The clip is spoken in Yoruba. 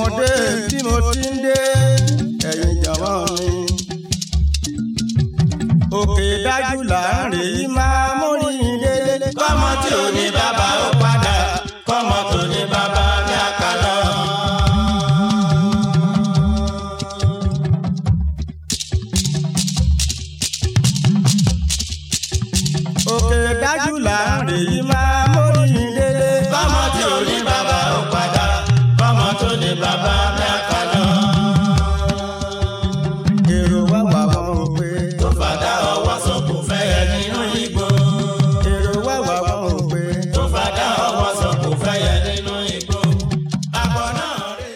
mo dé bí mo ti ń dé ẹ̀yin jọ̀wọ́ mi. òkè dájú là ń rè é má